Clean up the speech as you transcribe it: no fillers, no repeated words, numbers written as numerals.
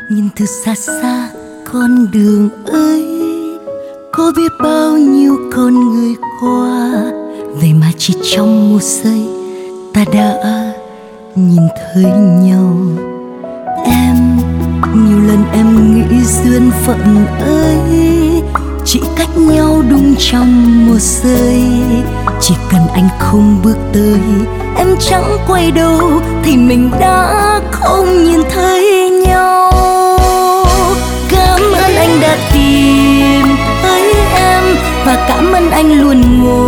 Nhìn từ xa xa con đường ấy, có biết bao nhiêu con người qua, vậy mà chỉ trong một giây ta đã nhìn thấy nhau. Em, nhiều lần em nghĩ duyên phận ấy chỉ cách nhau đúng trong một giây. Chỉ cần anh không bước tới, em chẳng quay đầu, thì mình đã không nhìn thấy nhau. Cảm ơn anh đã tìm thấy em, và cảm ơn anh luôn ngồi